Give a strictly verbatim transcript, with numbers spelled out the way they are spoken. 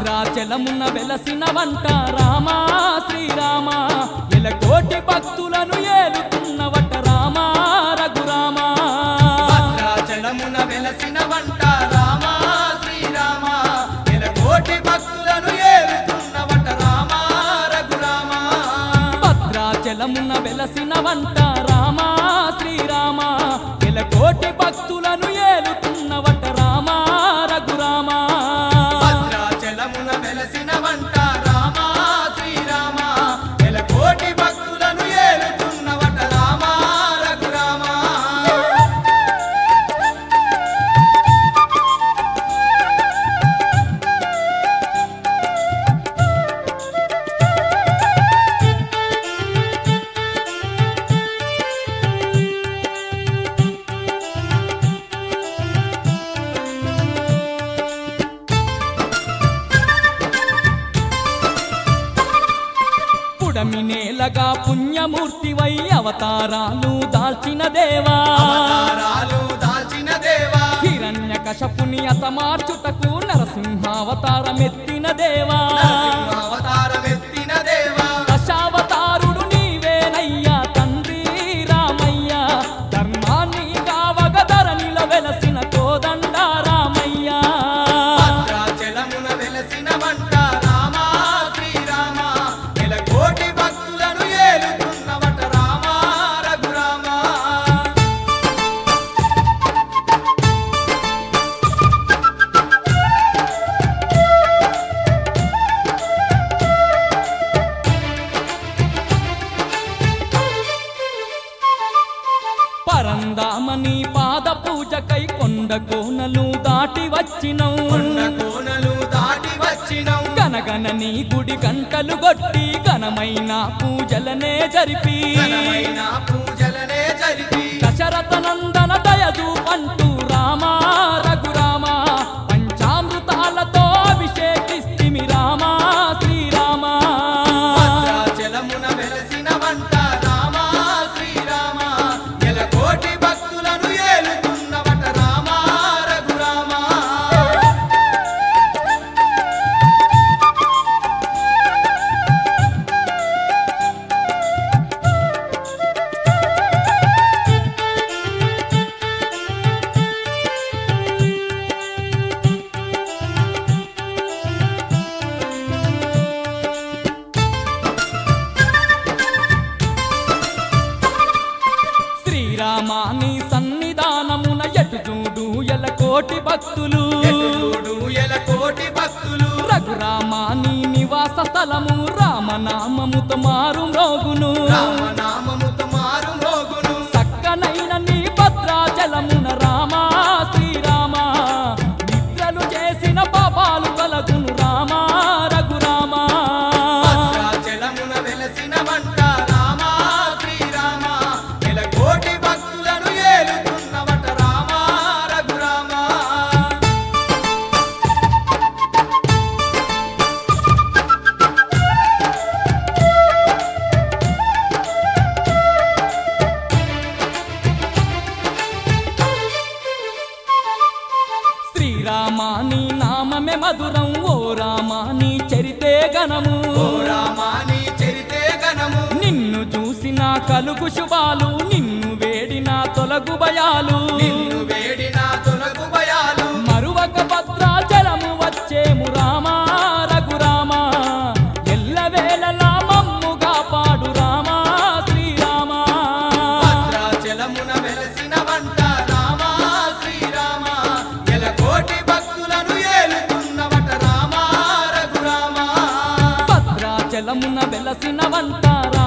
భద్రాచలమున వెలసిన వంట రామా శ్రీరామ ఎలకోటి భక్తులను ఏలుతున్నవట రామా రఘురామ భద్రాచలమున వెలసిన వంట రామా శ్రీరామ ఎలకోటి భక్తులను ఏలుతున్నవట రామా రఘురామ భద్రాచలమున వెలసిన వంట రామా శ్రీరామ ఎలకోటి భక్తులను ఏలుతున్నవట రామా రఘురామ భద్రాచలమున వెలసిన వంట రామా శ్రీరామ ఎలకోటి భక్తులను ఏలుతున్నవట రామా రఘురామ పుడమినేలగా పుణ్యమూర్తివై అవతారాలు దాల్చిన దేవా అవతారాలు దాల్చిన దేవా హిరణ్యకశపుని అతమార్చుటకు నరసింహావతారమెత్తిన దేవా నరసింహావతారమెత్తిన దేవా దశావతారుడు నీవేనయ్యా తండ్రి రామయ్య ధర్మాన్ని కావగ ధరణిల వెలసిన కోదండ రామయ్య భద్రాచలమున వెలసిన వంట రామా శ్రీరామ ఎలకోటి భక్తులను ఏలుతున్నవట రామా రఘురామ పరందామని పాద పూజకై కొండ కోనలు దాటి వచ్చినవు కొండ కోనలు దాటి వచ్చినం గనగన నీ గుడి గంటలు కొట్టి ఘనమైన పూజలనే జరిపి ఘనమైన పూజలనే జరిపి దశరథ నందన దయదు పంటూ రామా రఘురామ పంచామృతాలతో అభిషేకిస్తిమి రామా శ్రీరామ భద్రాచలమున వెలసిన వంట రామా శ్రీరామ ఎలకోటి భక్తులను ఏలుతున్నవట రామా రఘురామ శ్రీరామాని సన్నిధానమున ఎటు చూడు ఎలకోటి భక్తులు ఎటుచూడు ఎలకోటి భక్తులు రఘురామాని నివాస స్థలము రామనామముతో మారు మ్రోగును రామనామముతో మారు మోగును చక్కనైన నీ భద్రాచలమున రామా శ్రీరామ నిద్రలు చేసిన పాపాలు కలగును రామా రఘురామ భద్రాచలమున వెలసిన వంట రామా శ్రీరామ ఎలకోటి భక్తులను ఏలుతున్నవట రామా రఘురామ శ్రీరామాని నామమే మధురం ఓ రామాని చరితే గణము ఓ రామా నీ చరితే గణము నిన్ను చూసిన కలుగు శుభాలు నిన్ను వేడిన తొలగు భయాలు నిన్ను వేడిన తొలగు భయాలు మరువక భద్రాచలము వచ్చేము రామా రఘురామ ఎల్లవేళలా మమ్ముగా పాడు రామా శ్రీరామ భద్రాచలమున వెలసిన వంట రామా శ్రీరామ ఎలకోటి భక్తులను ఏలుతున్నవట రామా రఘురామ భద్రాచలమున వెలసిన వంట